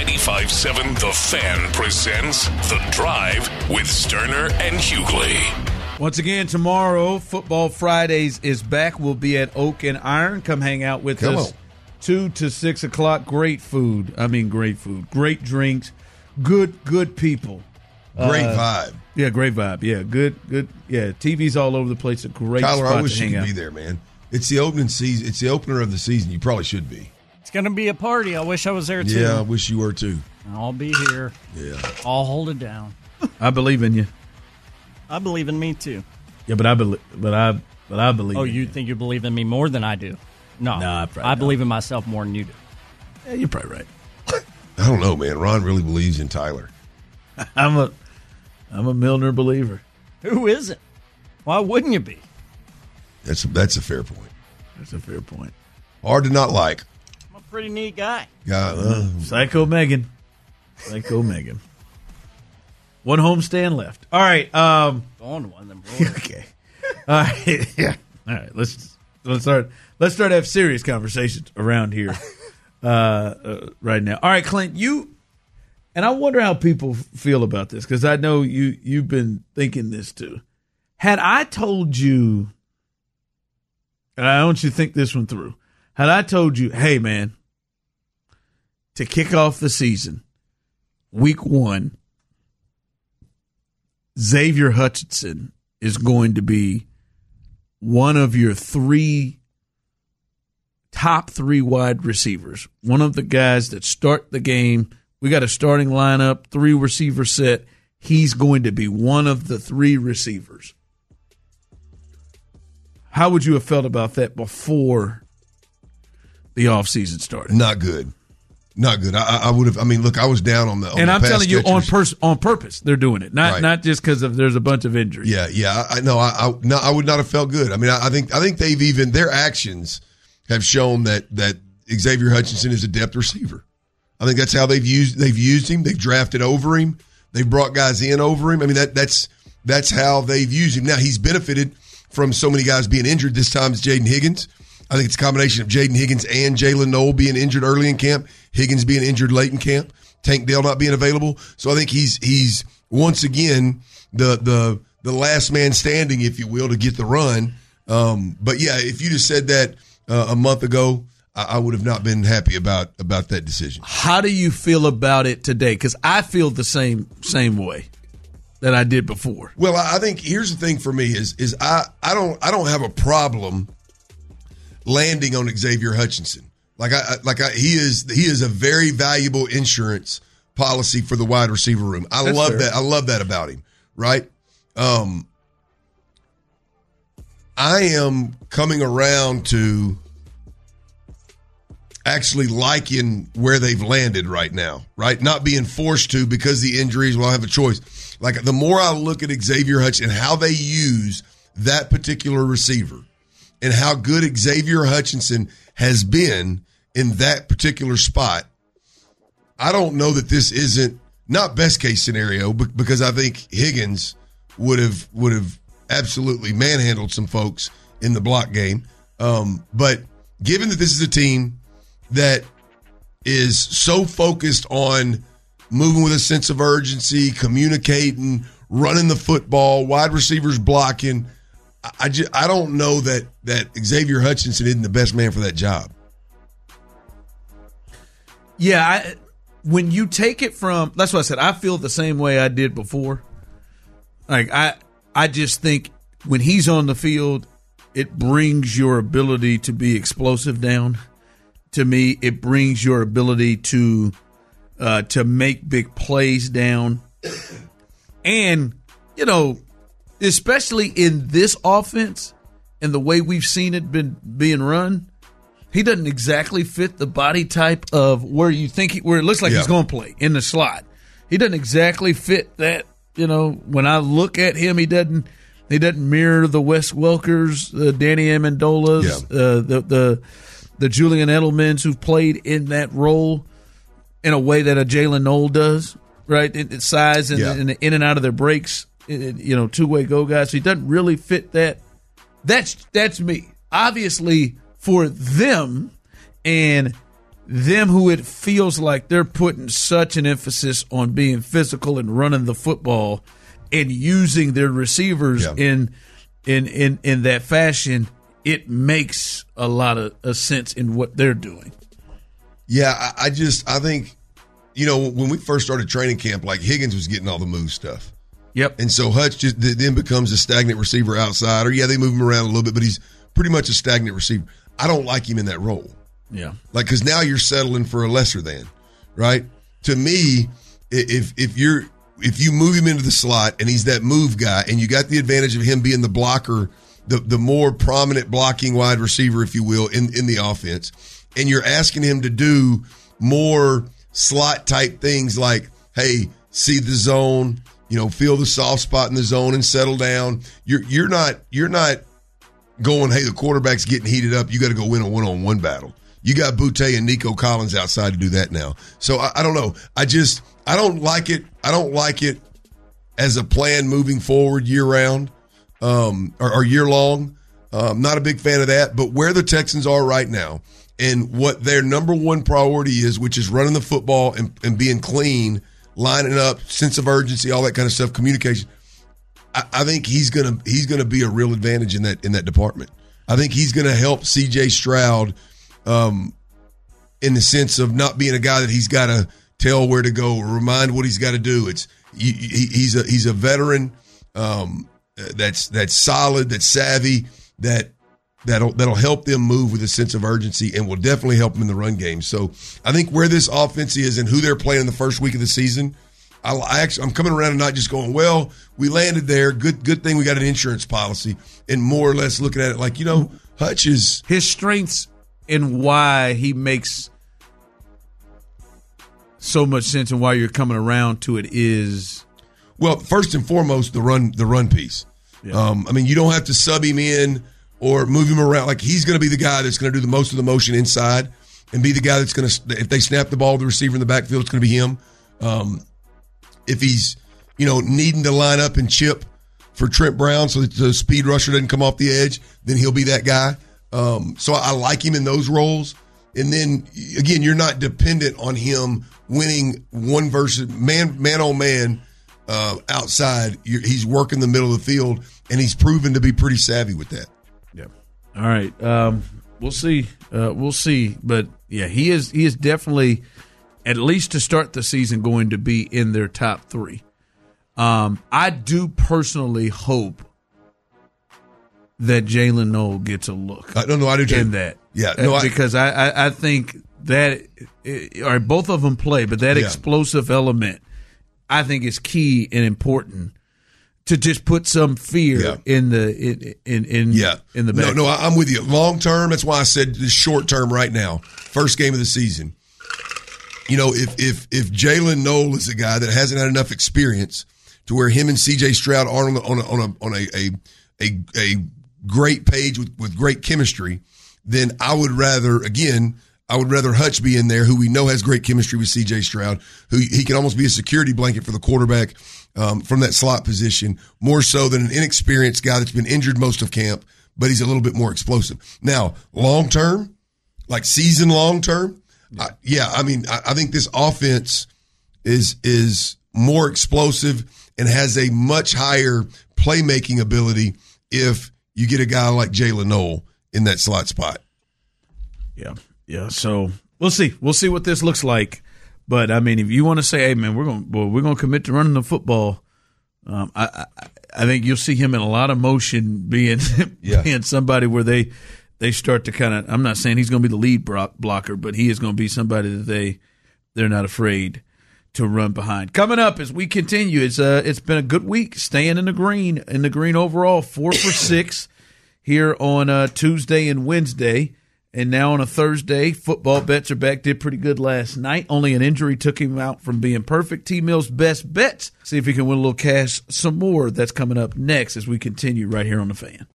95.7 The Fan presents The Drive with Sterner and Hughley. Once again, tomorrow, Football Fridays is back. We'll be at Oak and Iron. Come hang out with us. 2 to 6 o'clock. Great food. I mean, great food. Great drinks. Good people. Great vibe. Yeah, great vibe. Yeah, good. Yeah, TV's all over the place. A great Tyler, spot I wish to hang you could out. be there, man. It's the opening season. It's the opener of the season. You probably should be. It's going to be a party. I wish I was there, too. Yeah, I wish you were, too. I'll be here. Yeah. I'll hold it down. I believe in you. I believe in me, too. Yeah, but I believe. Oh, in you think you believe in me more than I do? No, I believe in myself more than you do. Yeah, you're probably right. I don't know, man. Ron really believes in Tyler. I'm a Milner believer. Who isn't? Why wouldn't you be? That's a fair point. That's a fair point. Hard to not like. I'm a pretty neat guy. Psycho Megan. One homestand left. All right. Going to one of them. Okay. All right. Yeah. All right. Let's start to have serious conversations around here right now. All right, Clint. And I wonder how people feel about this because I know you've been thinking this too. Had I told you, and I want you to think this one through. Had I told you, hey man, to kick off the season, week 1. Xavier Hutchinson is going to be one of your top three wide receivers. One of the guys that start the game. We got a starting lineup, 3 receiver set. He's going to be one of the 3 receivers. How would you have felt about that before the offseason started? Not good. I would have. I mean, look, I was down on the. And I'm telling you, on purpose, they're doing it. Not just because there's a bunch of injuries. Yeah. I would not have felt good. I mean, I think they've even their actions have shown that Xavier Hutchinson is a depth receiver. I think that's how they've used him. They've drafted over him. They've brought guys in over him. I mean, that's how they've used him. Now he's benefited from so many guys being injured. This time it's Jaden Higgins. I think it's a combination of Jaden Higgins and Jalen Noel being injured early in camp, Higgins being injured late in camp, Tank Dell not being available. So I think he's once again the last man standing, if you will, to get the run. But yeah, if you just said that a month ago, I would have not been happy about that decision. How do you feel about it today? Because I feel the same way that I did before. Well, I think here's the thing for me is I don't have a problem landing on Xavier Hutchinson. He is a very valuable insurance policy for the wide receiver room. I love that. I love that about him. Right. I am coming around to actually liking where they've landed right now, right? Not being forced to because the injuries will have a choice. Like the more I look at Xavier Hutchinson and how they use that particular receiver and how good Xavier Hutchinson has been in that particular spot, I don't know that this isn't not best case scenario because I think Higgins would have absolutely manhandled some folks in the block game. But given that this is a team that is so focused on moving with a sense of urgency, communicating, running the football, wide receivers blocking, I don't know that Xavier Hutchinson isn't the best man for that job. Yeah, when you take it from, that's what I said, I feel the same way I did before. Like I just think when he's on the field, it brings your ability to be explosive down. To me, it brings your ability to make big plays down. And, especially in this offense and the way we've seen it being run, he doesn't exactly fit the body type of where it looks like he's going to play in the slot. He doesn't exactly fit that. When I look at him, he doesn't mirror the Wes Welkers, the Danny Amendolas, the Julian Edelmans who've played in that role in a way that a Jalen Noel does, right? It's size and the in and out of their breaks, two-way go guys. So he doesn't really fit that. That's me. Obviously, for them and them who it feels like they're putting such an emphasis on being physical and running the football and using their receivers in that fashion, it makes a lot of sense in what they're doing. Yeah, I think, when we first started training camp, like Higgins was getting all the move stuff. Yep. And so Hutch just then becomes a stagnant receiver outside. Or, they move him around a little bit, but he's pretty much a stagnant receiver. I don't like him in that role. Yeah. Like, because now you're settling for a lesser than, right? To me, if you move him into the slot and he's that move guy and you got the advantage of him being the blocker, the more prominent blocking wide receiver, if you will, in the offense, and you're asking him to do more slot type things like, hey, see the zone, feel the soft spot in the zone and settle down. You're not going, hey, the quarterback's getting heated up, you got to go win a one-on-one battle. You got Boutte and Nico Collins outside to do that now. So I don't know. I don't like it. I don't like it as a plan moving forward year round or year long. Not a big fan of that. But where the Texans are right now and what their number one priority is, which is running the football and being clean, lining up, sense of urgency, all that kind of stuff, communication. I think he's gonna be a real advantage in that department. I think he's gonna help C.J. Stroud in the sense of not being a guy that he's got to tell where to go or remind what he's got to do. He's a veteran that's solid, that's savvy, that'll help them move with a sense of urgency and will definitely help them in the run game. So I think where this offense is and who they're playing in the first week of the season, I'm coming around and not just going, well, we landed there. Good thing we got an insurance policy, and more or less looking at it like, Hutch is his strengths and why he makes so much sense and why you're coming around to it is, well, first and foremost, the run piece. Yeah. You don't have to sub him in or move him around. Like, he's going to be the guy that's going to do the most of the motion inside and be the guy that's going to, if they snap the ball to the receiver in the backfield, it's going to be him. If he's, needing to line up and chip for Trent Brown so that the speed rusher doesn't come off the edge, then he'll be that guy. So I like him in those roles. And then, again, you're not dependent on him winning one versus man on man outside. He's working the middle of the field, and he's proven to be pretty savvy with that. Yeah. All right. We'll see. We'll see. But, yeah, he is definitely, at least to start the season, going to be in their top three. I do personally hope that Jalen Noel gets a look. I do too. In that. Yeah. Because I think that both of them play, but that explosive element I think is key and important to just put some fear in the back. No, I'm with you. Long term, that's why I said the short term right now. First game of the season. If Jalen Noel is a guy that hasn't had enough experience to where him and C.J. Stroud aren't on a great page with great chemistry, then I would rather Hutch be in there, who we know has great chemistry with C.J. Stroud, who he can almost be a security blanket for the quarterback from that slot position, more so than an inexperienced guy that's been injured most of camp, but he's a little bit more explosive. Now, long term, like season long term, I think this offense is more explosive and has a much higher playmaking ability if you get a guy like Jalen Noel in that slot spot. Yeah. So we'll see. We'll see what this looks like. But if you want to say, "Hey, man, we're going to commit to running the football," I think you'll see him in a lot of motion, being somebody where they start to kind of. I'm not saying he's going to be the lead blocker, but he is going to be somebody that they're not afraid to run behind. Coming up as we continue, it's been a good week, staying in the green overall, 4 for 6 here on Tuesday and Wednesday. And now on a Thursday, football bets are back. Did pretty good last night. Only an injury took him out from being perfect. T-Mill's best bets. See if he can win a little cash some more. That's coming up next as we continue right here on The Fan.